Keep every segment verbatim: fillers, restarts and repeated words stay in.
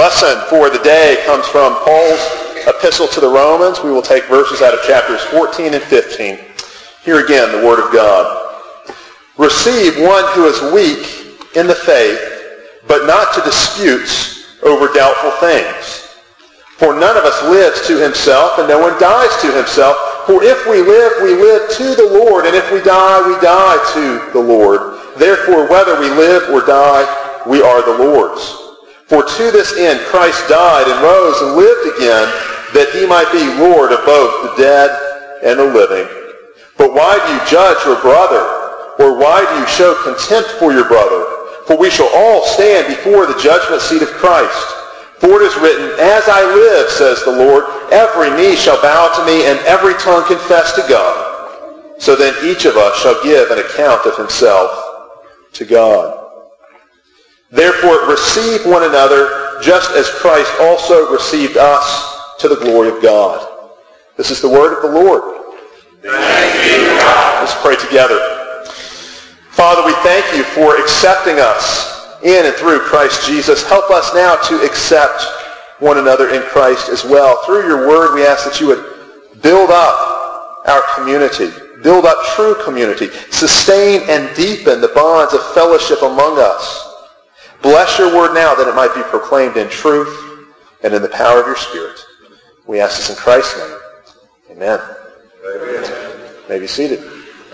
lesson for the day comes from Paul's epistle to the Romans. We will take verses out of chapters fourteen and fifteen. Here again, the Word of God. Receive one who is weak in the faith, but not to disputes over doubtful things. For none of us lives to himself, and no one dies to himself. For if we live, we live to the Lord, and if we die, we die to the Lord. Therefore, whether we live or die, we are the Lord's. For to this end Christ died and rose and lived again, that he might be Lord of both the dead and the living. But why do you judge your brother? Or why do you show contempt for your brother? For we shall all stand before the judgment seat of Christ. For it is written, As I live, says the Lord, every knee shall bow to me, and every tongue confess to God. So then each of us shall give an account of himself to God. Therefore receive one another, just as Christ also received us to the glory of God. This is the word of the Lord. Thanks be to God. Let's pray together. Father, we thank you for accepting us in and through Christ Jesus. Help us now to accept one another in Christ as well. Through your word, we ask that you would build up our community, build up true community, sustain and deepen the bonds of fellowship among us. Bless your word now that it might be proclaimed in truth and in the power of your Spirit. We ask this in Christ's name. Amen. Amen. You may be seated.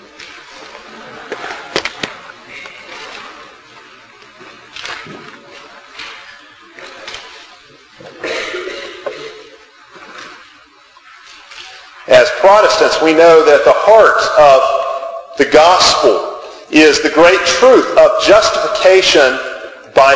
As Protestants, we know that the heart of the gospel is the great truth of justification by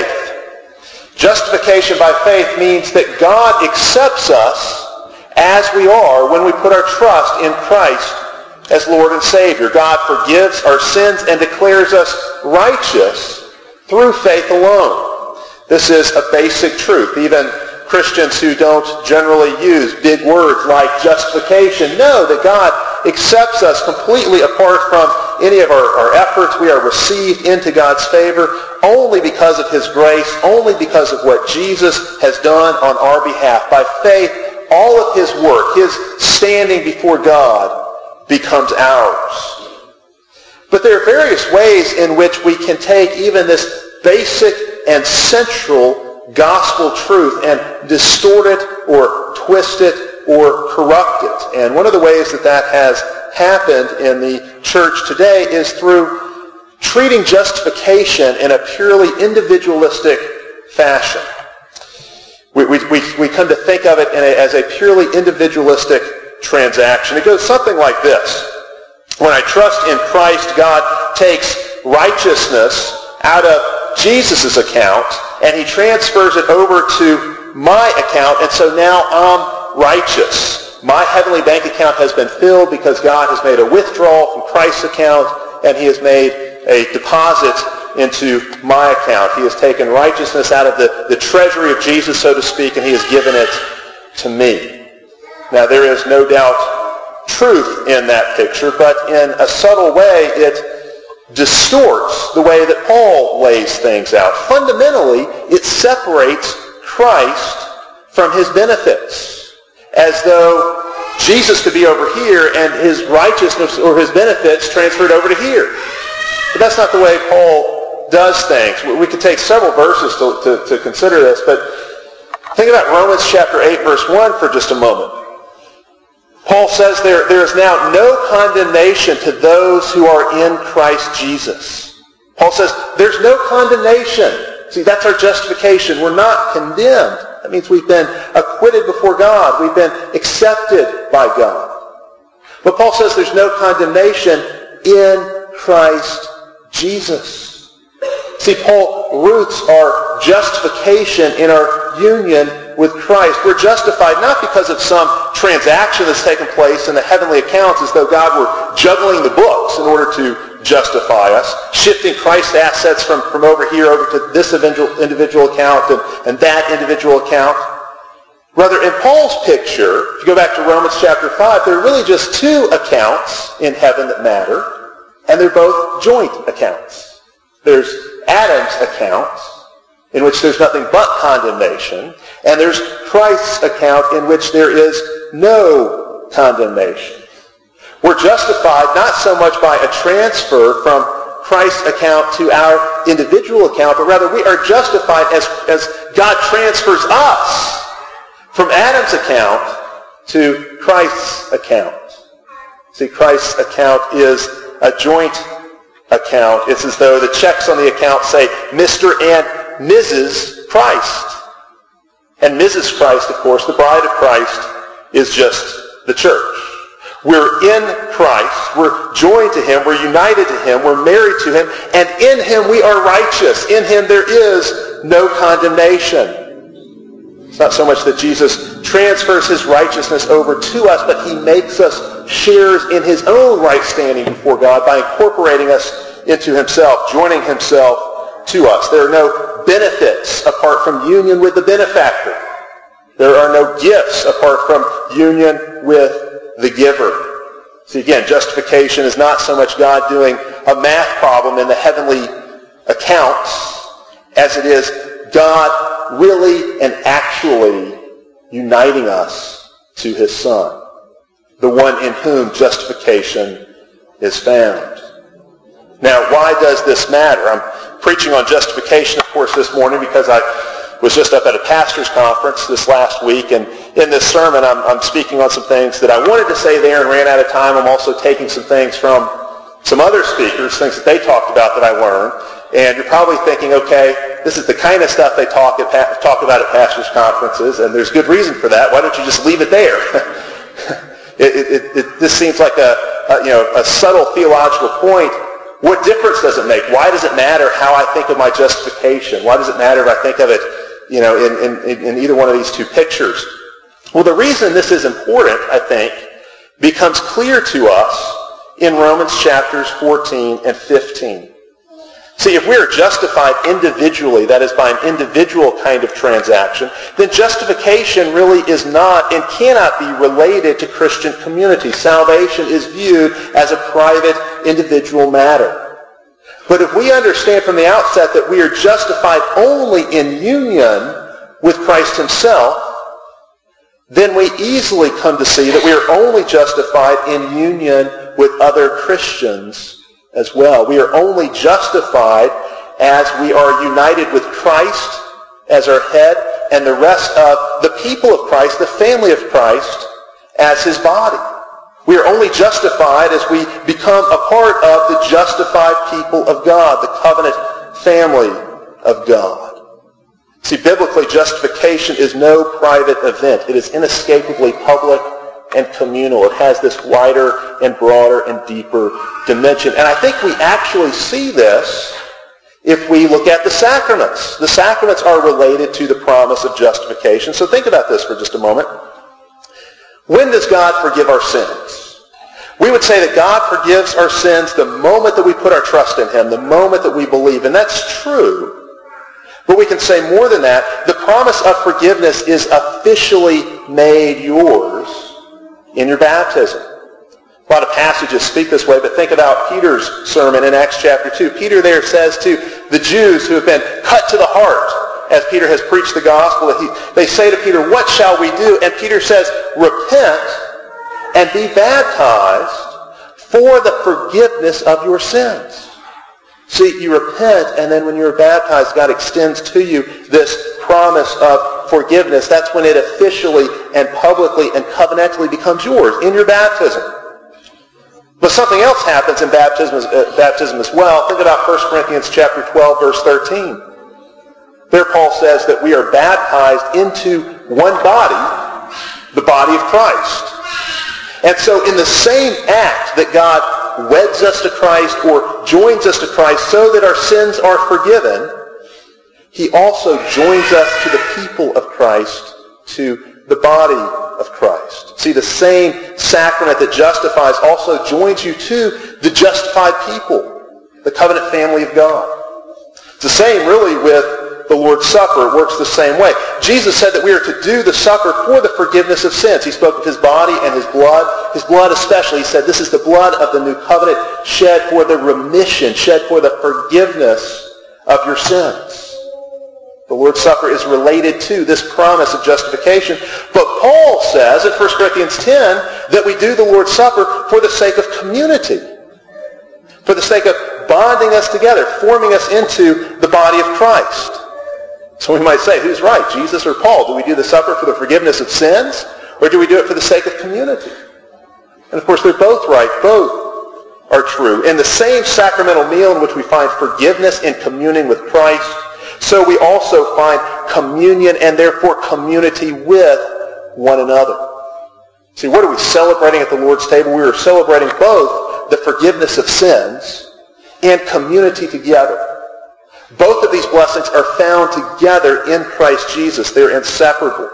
faith. Justification by faith means that God accepts us as we are when we put our trust in Christ as Lord and Savior. God forgives our sins and declares us righteous through faith alone. This is a basic truth. Even Christians who don't generally use big words like justification know that God accepts us completely apart from any of our, our efforts. We are received into God's favor only because of his grace, only because of what Jesus has done on our behalf. By faith, all of his work, his standing before God, becomes ours. But there are various ways in which we can take even this basic and central gospel truth and distort it or twist it or corrupt it. And one of the ways that that has happened in the church today is through treating justification in a purely individualistic fashion. We, we, we, we come to think of it in a, as a purely individualistic transaction. It goes something like this. When I trust in Christ, God takes righteousness out of Jesus' account and he transfers it over to my account, and so now I'm righteous. My heavenly bank account has been filled because God has made a withdrawal from Christ's account and he has made a deposit into my account. He has taken righteousness out of the, the treasury of Jesus, so to speak, and he has given it to me. Now, there is no doubt truth in that picture, but in a subtle way, it distorts the way that Paul lays things out. Fundamentally, it separates Christ from his benefits, as though Jesus could be over here and his righteousness or his benefits transferred over to here. But that's not the way Paul does things. We could take several verses to, to, to consider this, but think about Romans chapter eight, verse one for just a moment. Paul says there, there is now no condemnation to those who are in Christ Jesus. Paul says there's no condemnation. See, that's our justification. We're not condemned. That means we've been acquitted before God. We've been accepted by God. But Paul says there's no condemnation in Christ Jesus. See, Paul roots our justification in our union with Christ. We're justified not because of some transaction that's taken place in the heavenly accounts as though God were juggling the books in order to justify us, shifting Christ's assets from, from over here over to this individual, individual account and, and that individual account. Rather, in Paul's picture, if you go back to Romans chapter five, there are really just two accounts in heaven that matter, and they're both joint accounts. There's Adam's account, in which there's nothing but condemnation, and there's Christ's account in which there is no condemnation. We're justified not so much by a transfer from Christ's account to our individual account, but rather we are justified as, as God transfers us from Adam's account to Christ's account. See, Christ's account is a joint account. It's as though the checks on the account say Mister and Missus Christ. And Missus Christ, of course, the bride of Christ, is just the church. We're in Christ. We're joined to him. We're united to him. We're married to him. And in him we are righteous. In him there is no condemnation. It's not so much that Jesus transfers his righteousness over to us, but he makes us sharers in his own right standing before God by incorporating us into himself, joining himself to us. There are no benefits apart from union with the benefactor. There are no gifts apart from union with the giver. See, again, justification is not so much God doing a math problem in the heavenly accounts as it is God really and actually uniting us to his Son, the one in whom justification is found. Now, why does this matter? I'm preaching on justification, of course, this morning because I was just up at a pastor's conference this last week, and in this sermon I'm, I'm speaking on some things that I wanted to say there and ran out of time. I'm also taking some things from some other speakers, things that they talked about that I learned, and you're probably thinking, okay, this is the kind of stuff they talk, at, talk about at pastors' conferences, and there's good reason for that. Why don't you just leave it there? it, it, it, this seems like a, a, you know, a subtle theological point. What difference does it make? Why does it matter how I think of my justification? Why does it matter if I think of it, you know, in, in, in either one of these two pictures? Well, the reason this is important, I think, becomes clear to us in Romans chapters fourteen and fifteen. See, if we are justified individually, that is by an individual kind of transaction, then justification really is not and cannot be related to Christian community. Salvation is viewed as a private, individual matter. But if we understand from the outset that we are justified only in union with Christ himself, then we easily come to see that we are only justified in union with other Christians as well. We are only justified as we are united with Christ as our head and the rest of the people of Christ, the family of Christ, as his body. We are only justified as we become a part of the justified people of God, the covenant family of God. See, biblically, justification is no private event. It is inescapably public and communal. It has this wider and broader and deeper dimension. And I think we actually see this if we look at the sacraments. The sacraments are related to the promise of justification. So think about this for just a moment. When does God forgive our sins? We would say that God forgives our sins the moment that we put our trust in him, the moment that we believe. And that's true. But we can say more than that. The promise of forgiveness is officially made yours in your baptism. A lot of passages speak this way, but think about Peter's sermon in Acts chapter two. Peter there says to the Jews who have been cut to the heart as Peter has preached the gospel, that he, they say to Peter, what shall we do? And Peter says, repent and be baptized for the forgiveness of your sins. See, you repent, and then when you're baptized, God extends to you this promise of forgiveness. That's when it officially and publicly and covenantally becomes yours, in your baptism. But something else happens in baptism, uh, baptism as well. Think about First Corinthians chapter twelve, verse thirteen. There Paul says that we are baptized into one body, the body of Christ. And so in the same act that God weds us to Christ or joins us to Christ so that our sins are forgiven, he also joins us to the people of Christ, to the body of Christ. See, the same sacrament that justifies also joins you to the justified people, the covenant family of God. It's the same really with the Lord's Supper. It works the same way. Jesus said that we are to do the supper for the forgiveness of sins. He spoke of his body and his blood. His blood especially. He said, this is the blood of the new covenant shed for the remission, shed for the forgiveness of your sins. The Lord's Supper is related to this promise of justification. But Paul says in First Corinthians ten that we do the Lord's Supper for the sake of community, for the sake of bonding us together, forming us into the body of Christ. So we might say, who's right, Jesus or Paul? Do we do the supper for the forgiveness of sins, or do we do it for the sake of community? And of course, they're both right. Both are true. In the same sacramental meal in which we find forgiveness and communing with Christ, so we also find communion and therefore community with one another. See, what are we celebrating at the Lord's table? We are celebrating both the forgiveness of sins and community together. Both of these blessings are found together in Christ Jesus. They're inseparable.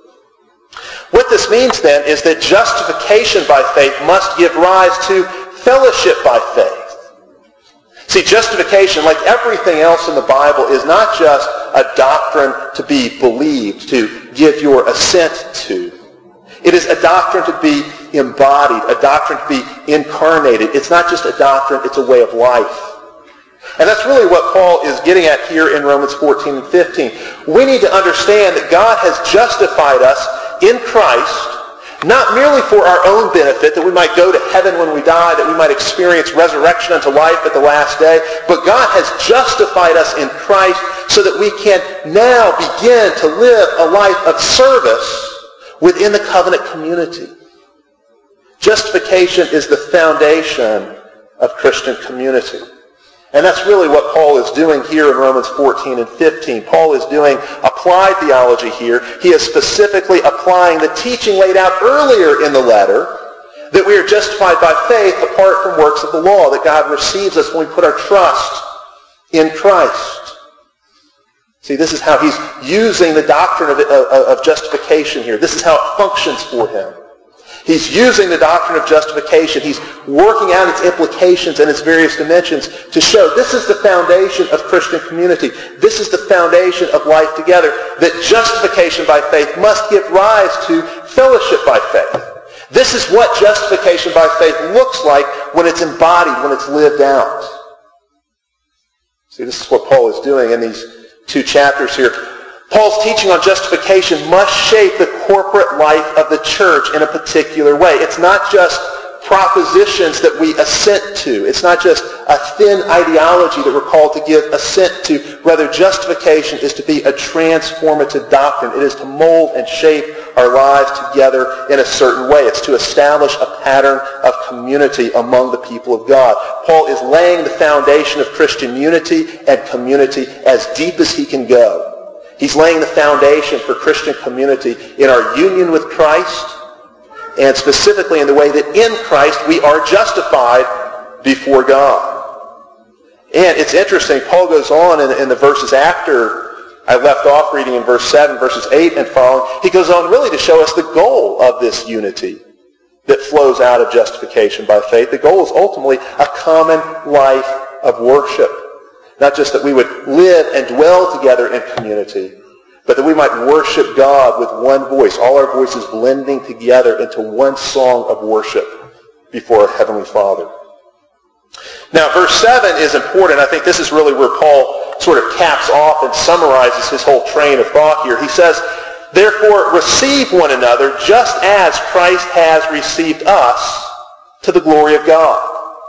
What this means then is that justification by faith must give rise to fellowship by faith. See, justification, like everything else in the Bible, is not just a doctrine to be believed, to give your assent to. It is a doctrine to be embodied, a doctrine to be incarnated. It's not just a doctrine, it's a way of life. And that's really what Paul is getting at here in Romans fourteen and fifteen. We need to understand that God has justified us in Christ, not merely for our own benefit, that we might go to heaven when we die, that we might experience resurrection unto life at the last day, but God has justified us in Christ so that we can now begin to live a life of service within the covenant community. Justification is the foundation of Christian community. And that's really what Paul is doing here in Romans fourteen and fifteen. Paul is doing applied theology here. He is specifically applying the teaching laid out earlier in the letter that we are justified by faith apart from works of the law, that God receives us when we put our trust in Christ. See, this is how he's using the doctrine of, of, of justification here. This is how it functions for him. He's using the doctrine of justification. He's working out its implications and its various dimensions to show this is the foundation of Christian community. This is the foundation of life together, that justification by faith must give rise to fellowship by faith. This is what justification by faith looks like when it's embodied, when it's lived out. See, this is what Paul is doing in these two chapters here. Paul's teaching on justification must shape the corporate life of the church in a particular way. It's not just propositions that we assent to. It's not just a thin ideology that we're called to give assent to. Rather, justification is to be a transformative doctrine. It is to mold and shape our lives together in a certain way. It's to establish a pattern of community among the people of God. Paul is laying the foundation of Christian unity and community as deep as he can go. He's laying the foundation for Christian community in our union with Christ, and specifically in the way that in Christ we are justified before God. And it's interesting, Paul goes on in, in the verses after I left off reading in verse seven, verses eight and following, he goes on really to show us the goal of this unity that flows out of justification by faith. The goal is ultimately a common life of worship. Not just that we would live and dwell together in community, but that we might worship God with one voice, all our voices blending together into one song of worship before our Heavenly Father. Now, verse seven is important. I think this is really where Paul sort of caps off and summarizes his whole train of thought here. He says, "Therefore receive one another just as Christ has received us to the glory of God."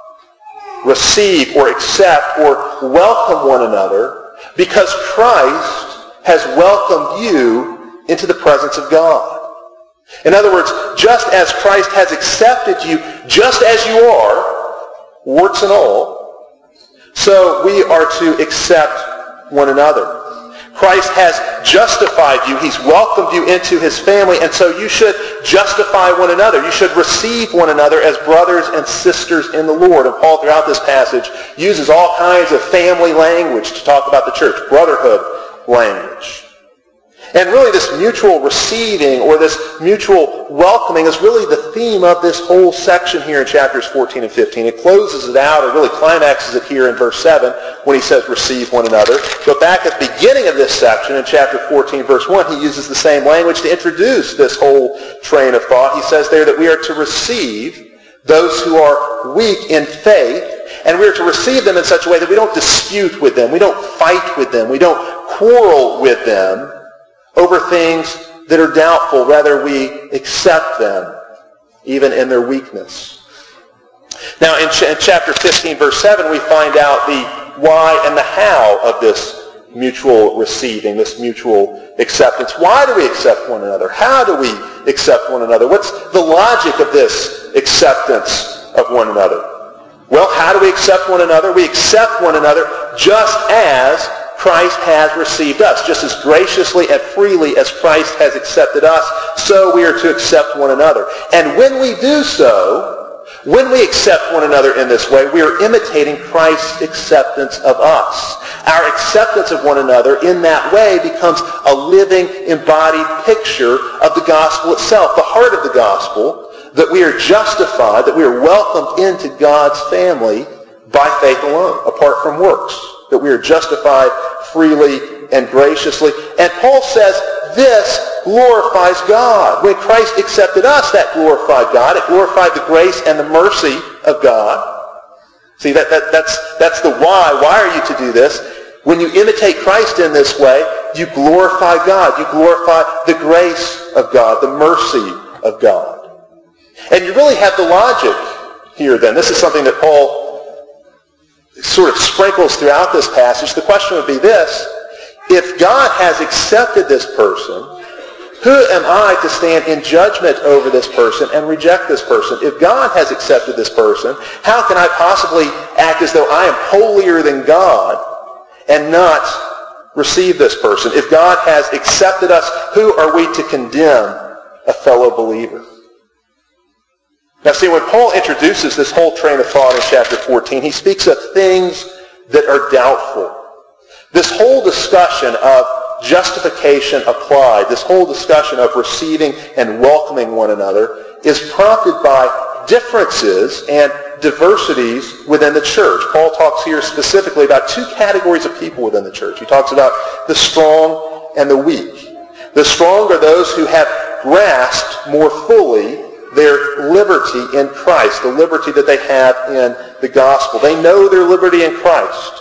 Receive or accept or welcome one another because Christ has welcomed you into the presence of God. In other words, just as Christ has accepted you just as you are, warts and all, so we are to accept one another. Christ has justified you. He's welcomed you into his family, and so you should justify one another. You should receive one another as brothers and sisters in the Lord. And Paul, throughout this passage, uses all kinds of family language to talk about the church, brotherhood language. And really this mutual receiving or this mutual welcoming is really the theme of this whole section here in chapters fourteen and fifteen. It closes it out, or really climaxes it here in verse seven when he says receive one another. But back at the beginning of this section in chapter fourteen, verse one, he uses the same language to introduce this whole train of thought. He says there that we are to receive those who are weak in faith, and we are to receive them in such a way that we don't dispute with them, we don't fight with them, we don't quarrel with them over things that are doubtful. Rather, we accept them, even in their weakness. Now, in, ch- in chapter fifteen, verse seven, we find out the why and the how of this mutual receiving, this mutual acceptance. Why do we accept one another? How do we accept one another? What's the logic of this acceptance of one another? Well, how do we accept one another? We accept one another just as Christ has received us. Just as graciously and freely as Christ has accepted us, so we are to accept one another. And when we do so, when we accept one another in this way, we are imitating Christ's acceptance of us. Our acceptance of one another in that way becomes a living, embodied picture of the gospel itself, the heart of the gospel, that we are justified, that we are welcomed into God's family by faith alone, apart from works, that we are justified freely and graciously. And Paul says this glorifies God. When Christ accepted us, that glorified God. It glorified the grace and the mercy of God. See, that, that, that's, that's the why. Why are you to do this? When you imitate Christ in this way, you glorify God. You glorify the grace of God, the mercy of God. And you really have the logic here then. This is something that Paul sort of sprinkles throughout this passage. The question would be this: if God has accepted this person, who am I to stand in judgment over this person and reject this person? If God has accepted this person, how can I possibly act as though I am holier than God and not receive this person? If God has accepted us, who are we to condemn a fellow believer? Now see, when Paul introduces this whole train of thought in chapter fourteen, he speaks of things that are doubtful. This whole discussion of justification applied, this whole discussion of receiving and welcoming one another, is prompted by differences and diversities within the church. Paul talks here specifically about two categories of people within the church. He talks about the strong and the weak. The strong are those who have grasped more fully their liberty in Christ, the liberty that they have in the gospel. They know their liberty in Christ.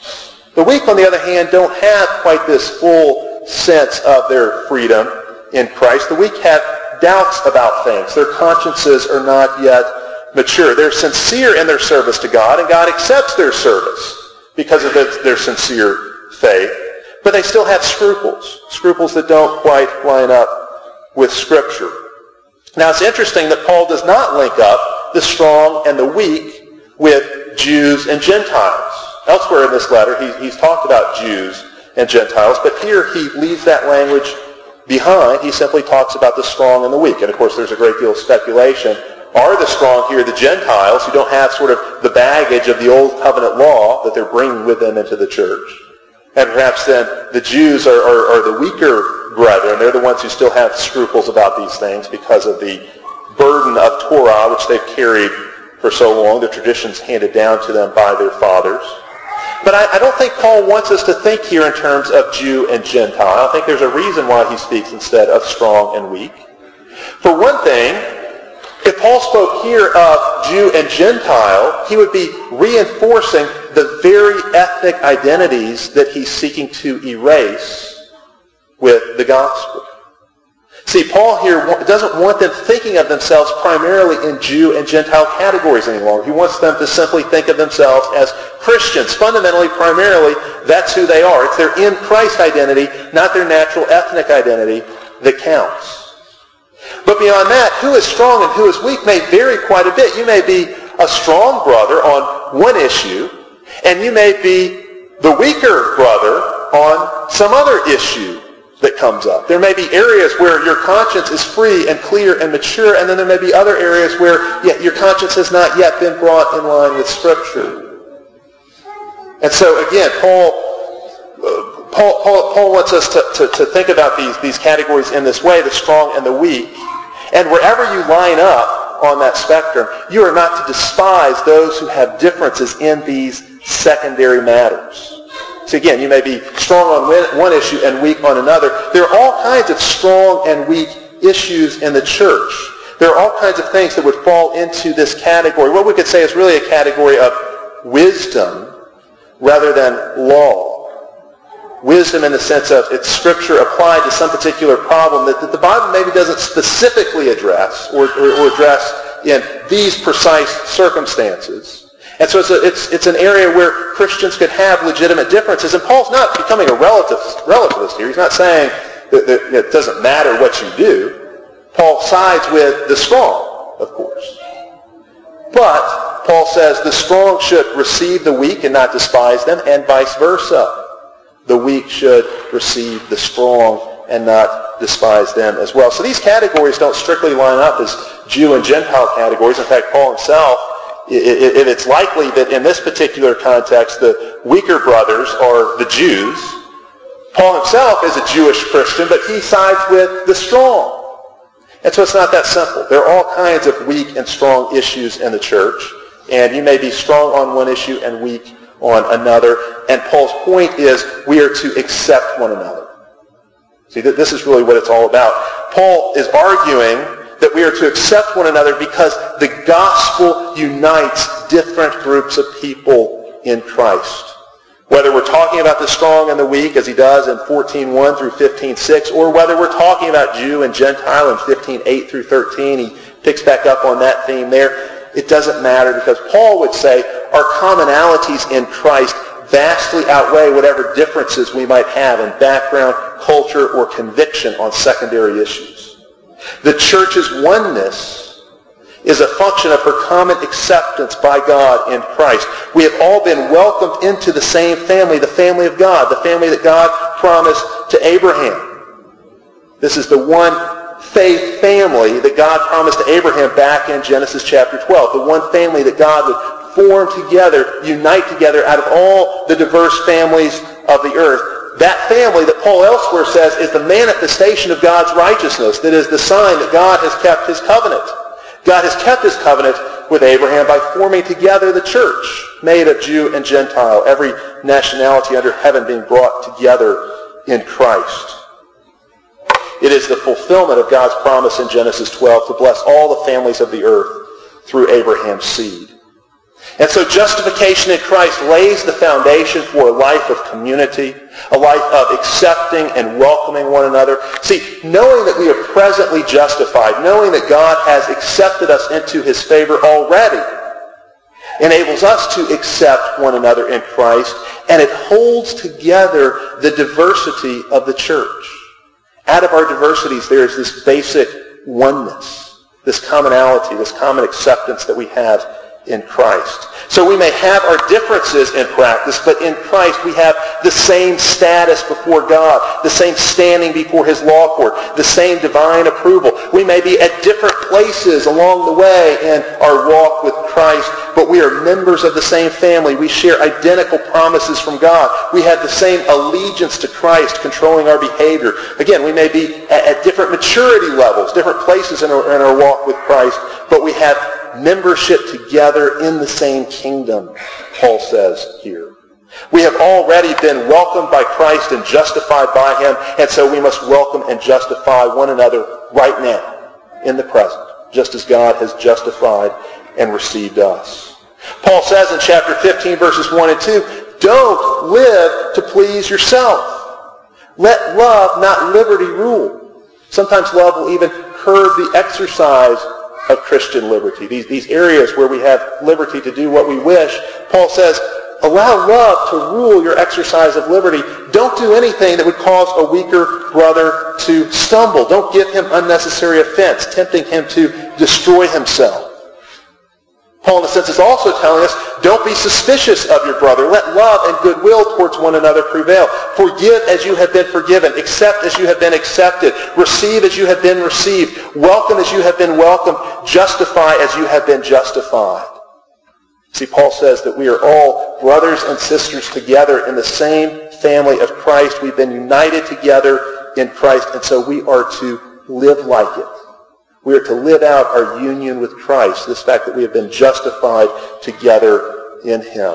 The weak, on the other hand, don't have quite this full sense of their freedom in Christ. The weak have doubts about things. Their consciences are not yet mature. They're sincere in their service to God, and God accepts their service because of their sincere faith. But they still have scruples, scruples that don't quite line up with Scripture. Now, it's interesting that Paul does not link up the strong and the weak with Jews and Gentiles. Elsewhere in this letter, he, he's talked about Jews and Gentiles, but here he leaves that language behind. He simply talks about the strong and the weak. And of course, there's a great deal of speculation. Are the strong here the Gentiles who don't have sort of the baggage of the old covenant law that they're bringing with them into the church? And perhaps then the Jews are, are, are the weaker brethren. They're the ones who still have scruples about these things because of the burden of Torah, which they've carried for so long, the traditions handed down to them by their fathers. But I, I don't think Paul wants us to think here in terms of Jew and Gentile. I think there's a reason why he speaks instead of strong and weak. For one thing, if Paul spoke here of Jew and Gentile, he would be reinforcing the very ethnic identities that he's seeking to erase with the gospel. See, Paul here doesn't want them thinking of themselves primarily in Jew and Gentile categories any longer. He wants them to simply think of themselves as Christians. Fundamentally, primarily, that's who they are. It's their in Christ identity, not their natural ethnic identity, that counts. But beyond that, who is strong and who is weak may vary quite a bit. You may be a strong brother on one issue, and you may be the weaker brother on some other issue that comes up. There may be areas where your conscience is free and clear and mature, and then there may be other areas where yeah, your conscience has not yet been brought in line with Scripture. And so again, Paul, uh, Paul, Paul, Paul wants us to, to, to think about these, these categories in this way, the strong and the weak. And wherever you line up on that spectrum, you are not to despise those who have differences in these secondary matters. So again, you may be strong on one issue and weak on another. There are all kinds of strong and weak issues in the church. There are all kinds of things that would fall into this category. What we could say is really a category of wisdom rather than law. wisdom in the sense of it's Scripture applied to some particular problem that, that the Bible maybe doesn't specifically address or, or, or address in these precise circumstances. And so it's, a, it's, it's an area where Christians could have legitimate differences. And Paul's not becoming a relativist, relativist here. He's not saying that, that it doesn't matter what you do. Paul sides with the strong, of course. But Paul says the strong should receive the weak and not despise them, and vice versa. The weak should receive the strong and not despise them as well. So these categories don't strictly line up as Jew and Gentile categories. In fact, Paul himself, if it's likely that in this particular context the weaker brothers are the Jews, Paul himself is a Jewish Christian, but he sides with the strong. And so it's not that simple. There are all kinds of weak and strong issues in the church, and you may be strong on one issue and weak on another. And Paul's point is we are to accept one another. See, this is really what it's all about. Paul is arguing that we are to accept one another because the gospel unites different groups of people in Christ. Whether we're talking about the strong and the weak, as he does in fourteen one through fifteen six, or whether we're talking about Jew and Gentile in fifteen eight through thirteen, he picks back up on that theme there. It doesn't matter because Paul would say our commonalities in Christ vastly outweigh whatever differences we might have in background, culture, or conviction on secondary issues. The church's oneness is a function of her common acceptance by God in Christ. We have all been welcomed into the same family, the family of God, the family that God promised to Abraham. This is the one faith family that God promised to Abraham back in Genesis chapter twelve. The one family that God would form together, unite together out of all the diverse families of the earth. That family that Paul elsewhere says is the manifestation of God's righteousness. That is the sign that God has kept his covenant. God has kept his covenant with Abraham by forming together the church, made of Jew and Gentile, every nationality under heaven being brought together in Christ. It is the fulfillment of God's promise in Genesis twelve to bless all the families of the earth through Abraham's seed. And so justification in Christ lays the foundation for a life of community, a life of accepting and welcoming one another. See, knowing that we are presently justified, knowing that God has accepted us into his favor already, enables us to accept one another in Christ, and it holds together the diversity of the church. Out of our diversities, there is this basic oneness, this commonality, this common acceptance that we have in Christ. So we may have our differences in practice, but in Christ we have the same status before God, the same standing before his law court, the same divine approval. We may be at different places along the way in our walk with Christ, but we are members of the same family. We share identical promises from God. We have the same allegiance to Christ controlling our behavior. Again, we may be at, at different maturity levels, different places in our, in our walk with Christ, but we have membership together in the same kingdom, Paul says here. We have already been welcomed by Christ and justified by him, and so we must welcome and justify one another right now, in the present, just as God has justified and received us. Paul says in chapter fifteen, verses one and two, don't live to please yourself. Let love, not liberty, rule. Sometimes love will even curb the exercise of Christian liberty. These, these areas where we have liberty to do what we wish, Paul says, allow love to rule your exercise of liberty. Don't do anything that would cause a weaker brother to stumble. Don't give him unnecessary offense, tempting him to destroy himself. Paul, in a sense, is also telling us, don't be suspicious of your brother. Let love and goodwill towards one another prevail. Forgive as you have been forgiven. Accept as you have been accepted. Receive as you have been received. Welcome as you have been welcomed. Justify as you have been justified. See, Paul says that we are all brothers and sisters together in the same family of Christ. We've been united together in Christ, and so we are to live like it. We are to live out our union with Christ, this fact that we have been justified together in him.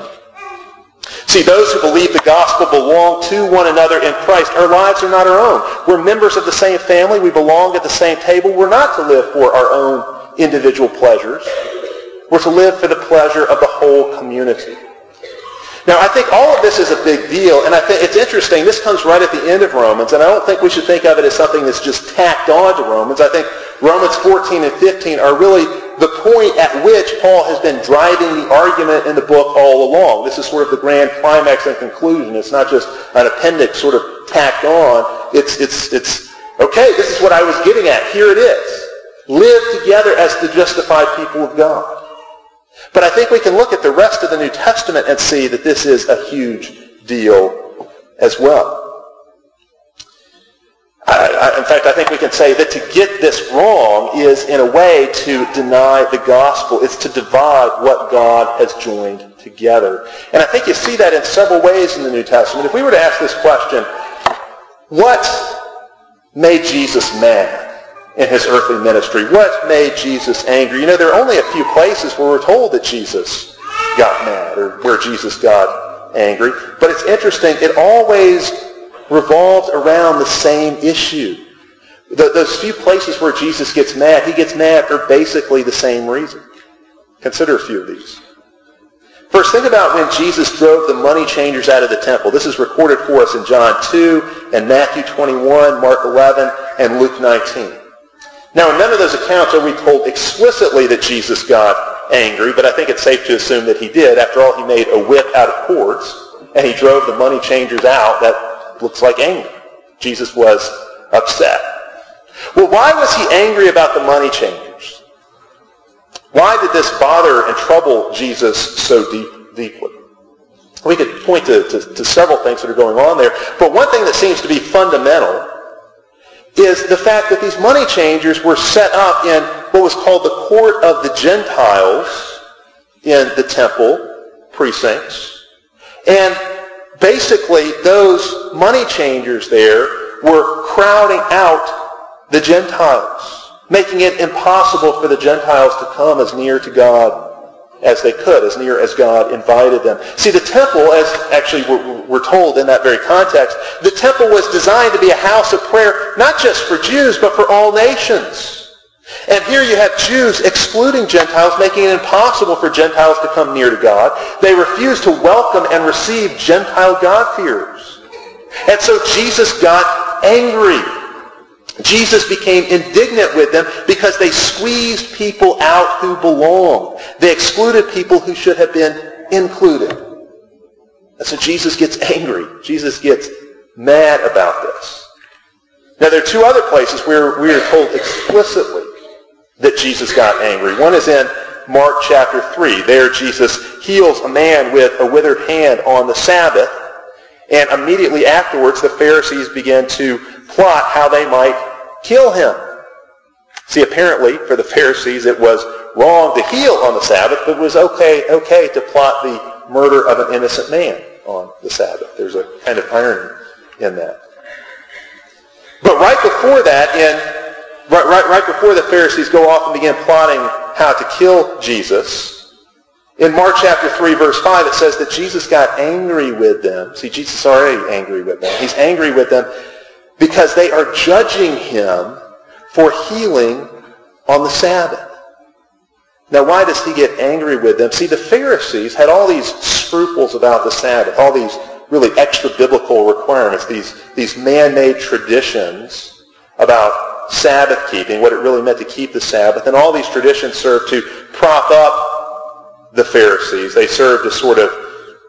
See, those who believe the gospel belong to one another in Christ. Our lives are not our own. We're members of the same family. We belong at the same table. We're not to live for our own individual pleasures. We're to live for the pleasure of the whole community. Now, I think all of this is a big deal, and I think it's interesting. This comes right at the end of Romans, and I don't think we should think of it as something that's just tacked on to Romans. I think Romans fourteen and fifteen are really the point at which Paul has been driving the argument in the book all along. This is sort of the grand climax and conclusion. It's not just an appendix sort of tacked on. It's, it's, it's okay, this is what I was getting at. Here it is. Live together as the justified people of God. But I think we can look at the rest of the New Testament and see that this is a huge deal as well. I, I, in fact, I think we can say that to get this wrong is, in a way, to deny the gospel. It's to divide what God has joined together. And I think you see that in several ways in the New Testament. If we were to ask this question, what made Jesus mad in his earthly ministry? What made Jesus angry? You know, there are only a few places where we're told that Jesus got mad or where Jesus got angry. But it's interesting, it always revolves around the same issue. The, those few places where Jesus gets mad, he gets mad for basically the same reason. Consider a few of these. First, think about when Jesus drove the money changers out of the temple. This is recorded for us in John two and Matthew twenty-one, Mark eleven, and Luke nineteen. Now, in none of those accounts are we told explicitly that Jesus got angry, but I think it's safe to assume that he did. After all, he made a whip out of cords, and he drove the money changers out. That looks like anger. Jesus was upset. Well, why was he angry about the money changers? Why did this bother and trouble Jesus so deep, deeply? We could point to, to, to several things that are going on there, but one thing that seems to be fundamental is the fact that these money changers were set up in what was called the court of the Gentiles in the temple precincts. And basically, those money changers there were crowding out the Gentiles, making it impossible for the Gentiles to come as near to God as they could, as near as God invited them. See, the temple, as actually we're, we're told in that very context, the temple was designed to be a house of prayer, not just for Jews, but for all nations. And here you have Jews excluding Gentiles, making it impossible for Gentiles to come near to God. They refused to welcome and receive Gentile God-fearers. And so Jesus got angry. Jesus became indignant with them because they squeezed people out who belong. They excluded people who should have been included. And so Jesus gets angry. Jesus gets mad about this. Now, there are two other places where we are told explicitly that Jesus got angry. One is in Mark chapter three. There Jesus heals a man with a withered hand on the Sabbath. And immediately afterwards, the Pharisees begin to plot how they might kill him. See, apparently, for the Pharisees, it was wrong to heal on the Sabbath, but it was okay, okay to plot the murder of an innocent man on the Sabbath. There's a kind of irony in that. But right before that, in right, right, right before the Pharisees go off and begin plotting how to kill Jesus, in Mark chapter three, verse five, it says that Jesus got angry with them. See, Jesus is already angry with them. He's angry with them because they are judging him for healing on the Sabbath. Now, why does he get angry with them? See, the Pharisees had all these scruples about the Sabbath, all these really extra-biblical requirements, these, these man-made traditions about Sabbath keeping, what it really meant to keep the Sabbath, and all these traditions served to prop up the Pharisees. They served to sort of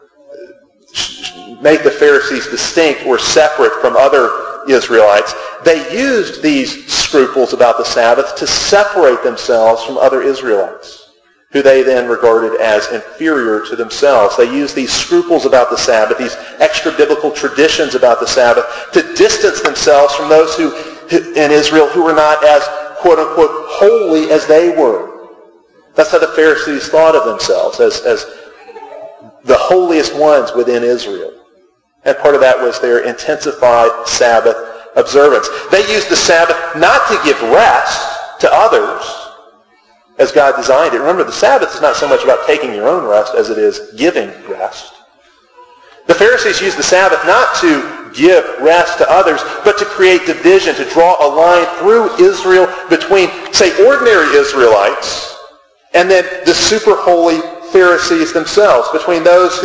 make the Pharisees distinct or separate from other Israelites. They used these scruples about the Sabbath to separate themselves from other Israelites, who they then regarded as inferior to themselves. They used these scruples about the Sabbath, these extra-biblical traditions about the Sabbath, to distance themselves from those who in Israel who were not as, quote-unquote, holy as they were. That's how the Pharisees thought of themselves, as, as the holiest ones within Israel. And part of that was their intensified Sabbath observance. They used the Sabbath not to give rest to others, as God designed it. Remember, the Sabbath is not so much about taking your own rest as it is giving rest. The Pharisees used the Sabbath not to give rest to others, but to create division, to draw a line through Israel between, say, ordinary Israelites and then the super holy Pharisees themselves, between those who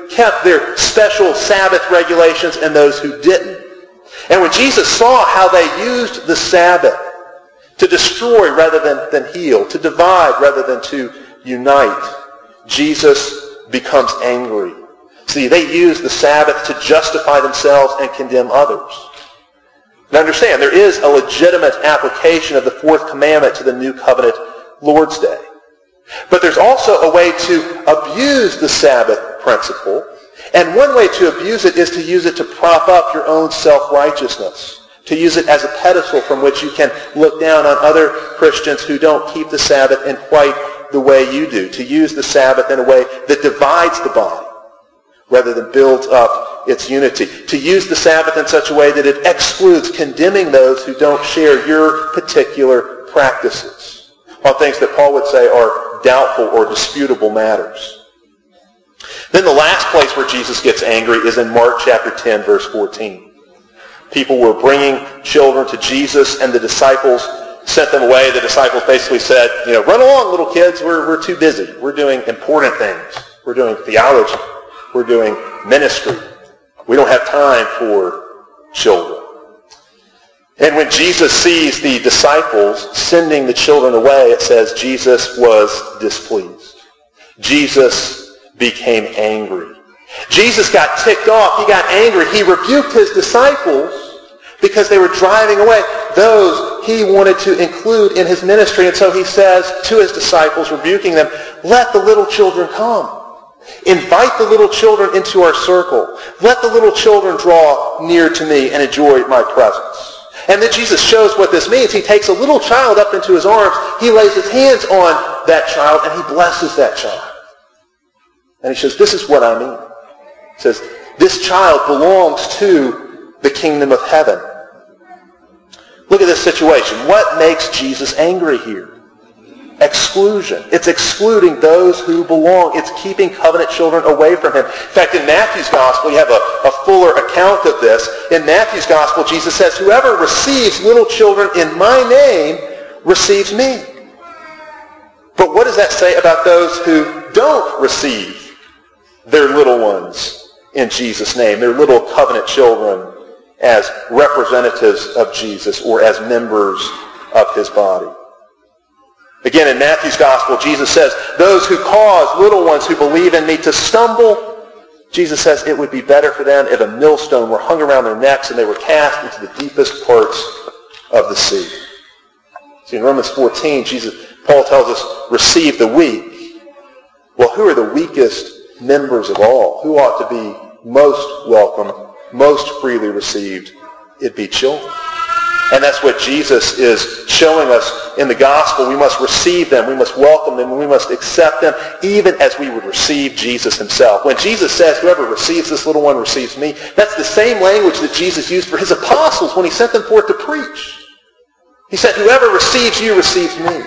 kept their special Sabbath regulations and those who didn't. And when Jesus saw how they used the Sabbath to destroy rather than, than heal, to divide rather than to unite, Jesus becomes angry. See, they use the Sabbath to justify themselves and condemn others. Now understand, there is a legitimate application of the fourth commandment to the new covenant Lord's Day. But there's also a way to abuse the Sabbath principle. And one way to abuse it is to use it to prop up your own self-righteousness, to use it as a pedestal from which you can look down on other Christians who don't keep the Sabbath in quite the way you do, to use the Sabbath in a way that divides the body rather than builds up its unity, to use the Sabbath in such a way that it excludes condemning those who don't share your particular practices on things that Paul would say are doubtful or disputable matters. Then the last place where Jesus gets angry is in Mark chapter ten, verse fourteen. People were bringing children to Jesus, and the disciples sent them away. The disciples basically said, you know, run along, little kids. We're, we're too busy. We're doing important things. We're doing theology. We're doing ministry. We don't have time for children. And when Jesus sees the disciples sending the children away, it says Jesus was displeased. Jesus became angry. Jesus got ticked off. He got angry. He rebuked his disciples because they were driving away those he wanted to include in his ministry. And so he says to his disciples, rebuking them, let the little children come. Invite the little children into our circle. Let the little children draw near to me and enjoy my presence. And then Jesus shows what this means. He takes a little child up into his arms. He lays his hands on that child and he blesses that child. And he says, this is what I mean. He says, this child belongs to the kingdom of heaven. Look at this situation. What makes Jesus angry here? Exclusion. It's excluding those who belong. It's keeping covenant children away from him. In fact, in Matthew's gospel, you have a, a fuller account of this. In Matthew's gospel, Jesus says, whoever receives little children in my name receives me. But what does that say about those who don't receive their little ones in Jesus' name, their little covenant children as representatives of Jesus or as members of his body? Again, in Matthew's gospel, Jesus says, those who cause little ones who believe in me to stumble, Jesus says it would be better for them if a millstone were hung around their necks and they were cast into the deepest parts of the sea. See, in Romans fourteen, Jesus, Paul tells us, receive the weak. Well, who are the weakest members of all? Who ought to be most welcome, most freely received? It'd be children. And that's what Jesus is showing us in the gospel. We must receive them. We must welcome them. We must accept them even as we would receive Jesus himself. When Jesus says, whoever receives this little one receives me, that's the same language that Jesus used for his apostles when he sent them forth to preach. He said, whoever receives you receives me.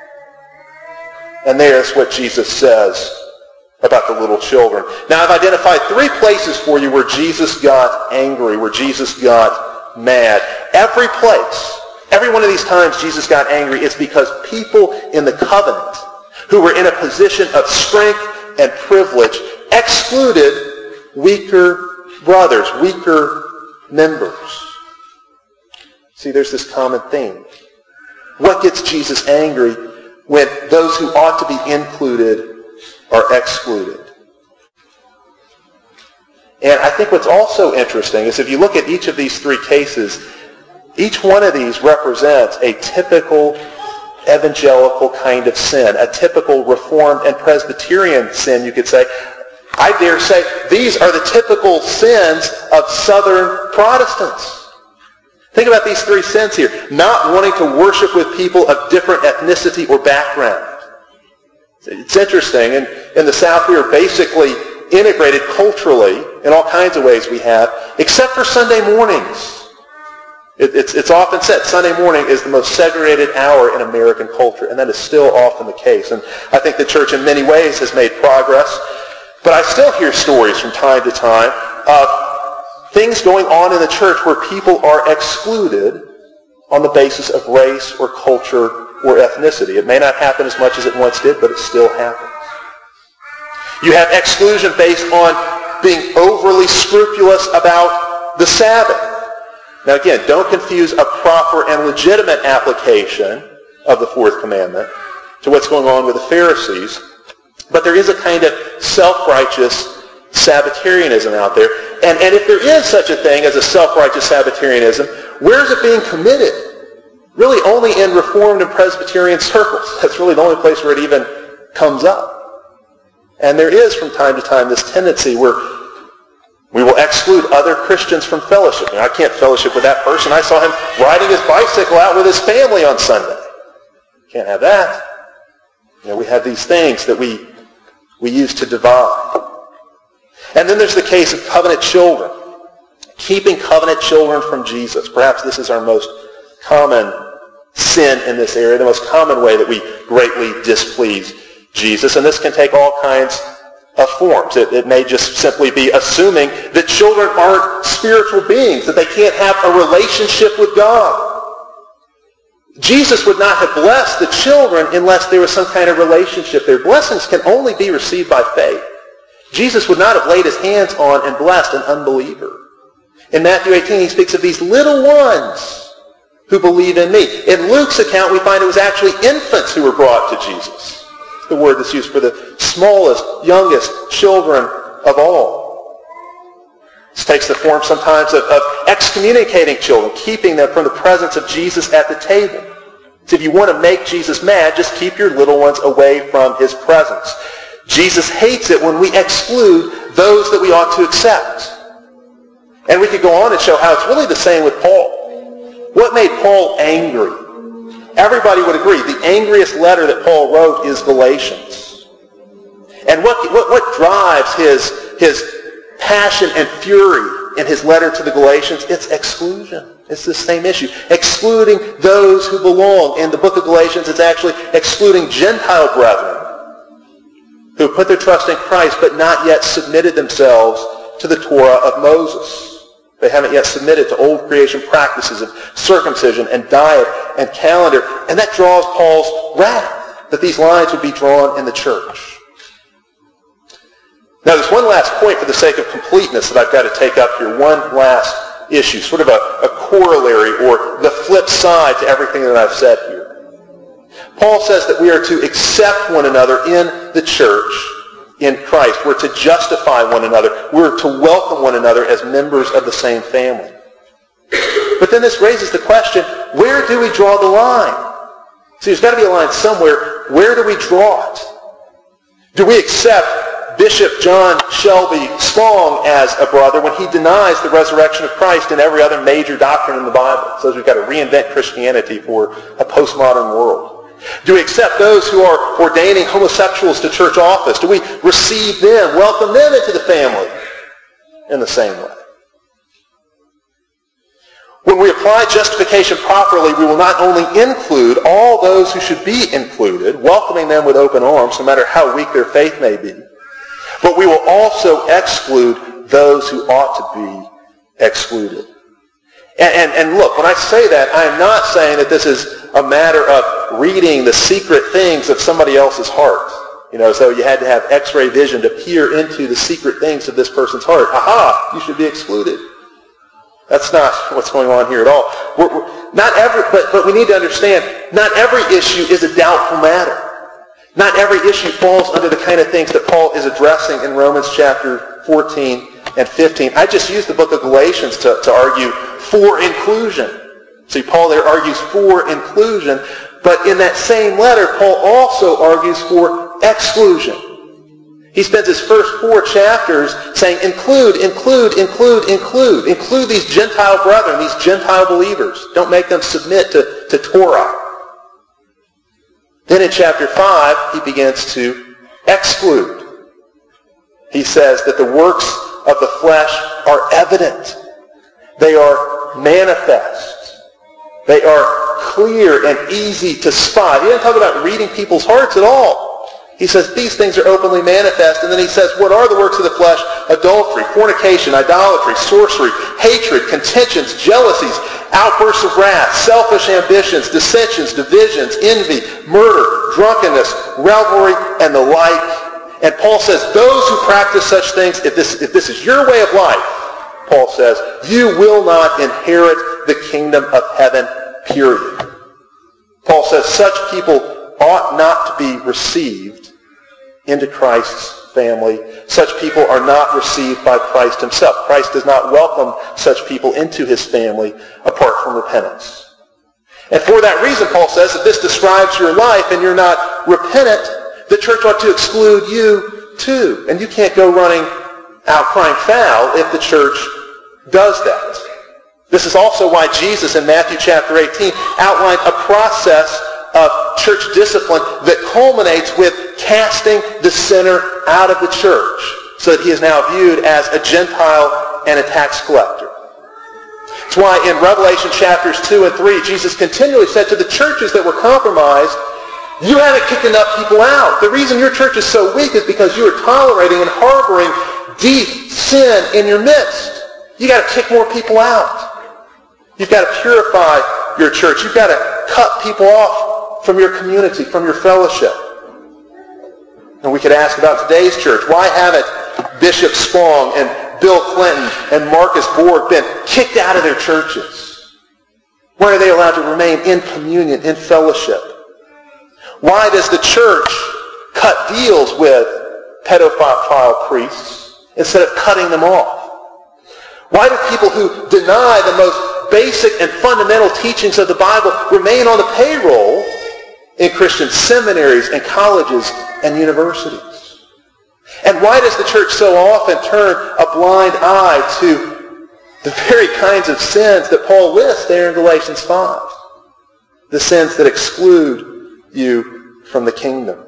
And there's what Jesus says about the little children. Now, I've identified three places for you where Jesus got angry, where Jesus got mad. Every place, every one of these times Jesus got angry, it's because people in the covenant who were in a position of strength and privilege excluded weaker brothers, weaker members. See, there's this common theme. What gets Jesus angry when those who ought to be included are excluded? And I think what's also interesting is if you look at each of these three cases, each one of these represents a typical evangelical kind of sin, a typical Reformed and Presbyterian sin, you could say. I dare say these are the typical sins of Southern Protestants. Think about these three sins here. Not wanting to worship with people of different ethnicity or background. It's interesting. In, in the South, we are basically integrated culturally in all kinds of ways we have, except for Sunday mornings. It, it's, it's often said Sunday morning is the most segregated hour in American culture, and that is still often the case. And I think the church in many ways has made progress, but I still hear stories from time to time of things going on in the church where people are excluded on the basis of race or culture or ethnicity. It may not happen as much as it once did, but it still happens. You have exclusion based on being overly scrupulous about the Sabbath. Now again, don't confuse a proper and legitimate application of the fourth commandment to what's going on with the Pharisees. But there is a kind of self-righteous Sabbatarianism out there. And, and if there is such a thing as a self-righteous Sabbatarianism, where is it being committed? Really only in Reformed and Presbyterian circles. That's really the only place where it even comes up. And there is from time to time this tendency where we will exclude other Christians from fellowship. You know, I can't fellowship with that person. I saw him riding his bicycle out with his family on Sunday. Can't have that. You know, we have these things that we, we use to divide. And then there's the case of covenant children. Keeping covenant children from Jesus. Perhaps this is our most common sin in this area, the most common way that we greatly displease Jesus. And this can take all kinds of forms. It, it may just simply be assuming that children aren't spiritual beings, that they can't have a relationship with God. Jesus would not have blessed the children unless there was some kind of relationship there. Blessings can only be received by faith. Jesus would not have laid his hands on and blessed an unbeliever. In Matthew eighteen, he speaks of these little ones who believe in me. In Luke's account, we find it was actually infants who were brought to Jesus. The word that's used for the smallest, youngest children of all. This takes the form sometimes of, of excommunicating children, keeping them from the presence of Jesus at the table. So if you want to make Jesus mad, just keep your little ones away from his presence. Jesus hates it when we exclude those that we ought to accept. And we could go on and show how it's really the same with Paul. What made Paul angry? Everybody would agree the angriest letter that Paul wrote is Galatians. And what, what, what drives his, his passion and fury in his letter to the Galatians? It's exclusion. It's the same issue. Excluding those who belong. In the book of Galatians, it's actually excluding Gentile brethren who put their trust in Christ but not yet submitted themselves to the Torah of Moses. They haven't yet submitted to old creation practices of circumcision and diet and calendar. And that draws Paul's wrath, that these lines would be drawn in the church. Now there's one last point for the sake of completeness that I've got to take up here. One last issue, sort of a, a corollary or the flip side to everything that I've said here. Paul says that we are to accept one another in the church in Christ. We're to justify one another. We're to welcome one another as members of the same family. But then this raises the question, where do we draw the line? See, there's got to be a line somewhere. Where do we draw it? Do we accept Bishop John Shelby Spong as a brother when he denies the resurrection of Christ and every other major doctrine in the Bible? Says we've got to reinvent Christianity for a postmodern world. Do we accept those who are ordaining homosexuals to church office? Do we receive them, welcome them into the family in the same way? When we apply justification properly, we will not only include all those who should be included, welcoming them with open arms, no matter how weak their faith may be, but we will also exclude those who ought to be excluded. And, and, and look, when I say that, I am not saying that this is a matter of reading the secret things of somebody else's heart. You know, so you had to have x-ray vision to peer into the secret things of this person's heart. Aha, you should be excluded. That's not what's going on here at all. We're, we're, not every, but, but we need to understand, not every issue is a doubtful matter. Not every issue falls under the kind of things that Paul is addressing in Romans chapter fourteen and fifteen. I just used the book of Galatians to, to argue for inclusion. See, Paul there argues for inclusion, but in that same letter, Paul also argues for exclusion. He spends his first four chapters saying, include, include, include, include. Include these Gentile brethren, these Gentile believers. Don't make them submit to, to Torah. Then in chapter five, he begins to exclude. He says that the works of the flesh are evident. They are manifest. They are clear and easy to spot. He doesn't talk about reading people's hearts at all. He says these things are openly manifest. And then he says, what are the works of the flesh? Adultery, fornication, idolatry, sorcery, hatred, contentions, jealousies, outbursts of wrath, selfish ambitions, dissensions, divisions, envy, murder, drunkenness, revelry, and the like. And Paul says, those who practice such things, if this, if this is your way of life, Paul says, you will not inherit the kingdom of heaven, period. Paul says such people ought not to be received into Christ's family. Such people are not received by Christ himself. Christ does not welcome such people into his family apart from repentance. And for that reason, Paul says, if this describes your life and you're not repentant, the church ought to exclude you too. And you can't go running out crying foul if the church does that. This is also why Jesus in Matthew chapter eighteen outlined a process of church discipline that culminates with casting the sinner out of the church so that he is now viewed as a Gentile and a tax collector. That's why in Revelation chapters two and three, Jesus continually said to the churches that were compromised, you haven't kicked enough people out. The reason your church is so weak is because you are tolerating and harboring deep sin in your midst. You got to kick more people out. You've got to purify your church. You've got to cut people off from your community, from your fellowship. And we could ask about today's church. Why haven't Bishop Spong and Bill Clinton and Marcus Borg been kicked out of their churches? Why are they allowed to remain in communion, in fellowship? Why does the church cut deals with pedophile priests instead of cutting them off? Why do people who deny the most basic and fundamental teachings of the Bible remain on the payroll in Christian seminaries and colleges and universities? And why does the church so often turn a blind eye to the very kinds of sins that Paul lists there in Galatians five? The sins that exclude you from the kingdom.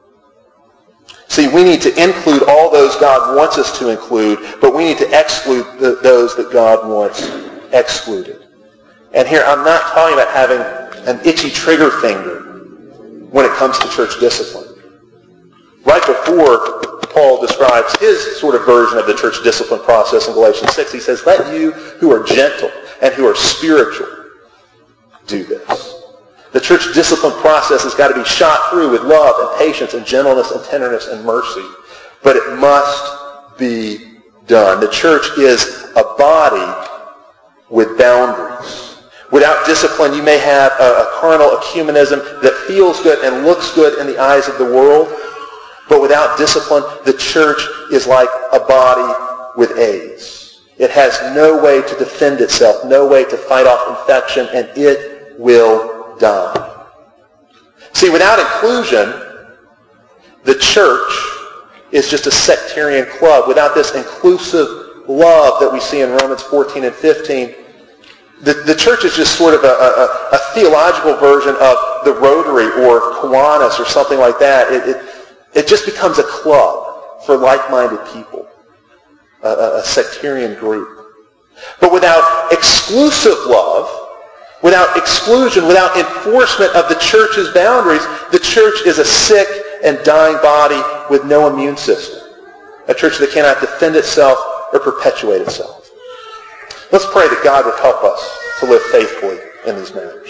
See, we need to include all those God wants us to include, but we need to exclude the, those that God wants excluded. And here, I'm not talking about having an itchy trigger finger when it comes to church discipline. Right before Paul describes his sort of version of the church discipline process in Galatians six, he says, let you who are gentle and who are spiritual do this. The church discipline process has got to be shot through with love and patience and gentleness and tenderness and mercy. But it must be done. The church is a body with boundaries. Without discipline, you may have a, a carnal ecumenism that feels good and looks good in the eyes of the world. But without discipline, the church is like a body with AIDS. It has no way to defend itself, no way to fight off infection, and it will die. See, without inclusion, the church is just a sectarian club. Without this inclusive love that we see in Romans fourteen and fifteen, the, the church is just sort of a, a, a theological version of the Rotary or Kiwanis or something like that. It, it, it just becomes a club for like-minded people, a, a, a sectarian group. But without exclusive love, without exclusion, without enforcement of the church's boundaries, the church is a sick and dying body with no immune system. A church that cannot defend itself or perpetuate itself. Let's pray that God would help us to live faithfully in these matters.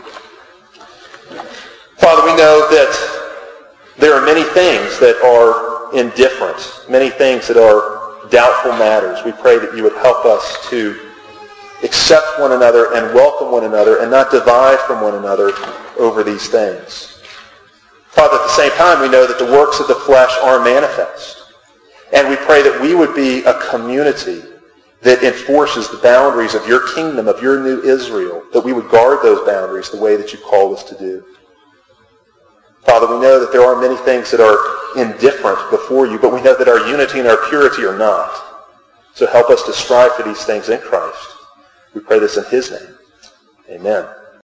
Father, we know that there are many things that are indifferent, many things that are doubtful matters. We pray that you would help us to accept one another and welcome one another and not divide from one another over these things. Father, at the same time, we know that the works of the flesh are manifest. And we pray that we would be a community that enforces the boundaries of your kingdom, of your new Israel, that we would guard those boundaries the way that you called us to do. Father, we know that there are many things that are indifferent before you, but we know that our unity and our purity are not. So help us to strive for these things in Christ. We pray this in his name. Amen.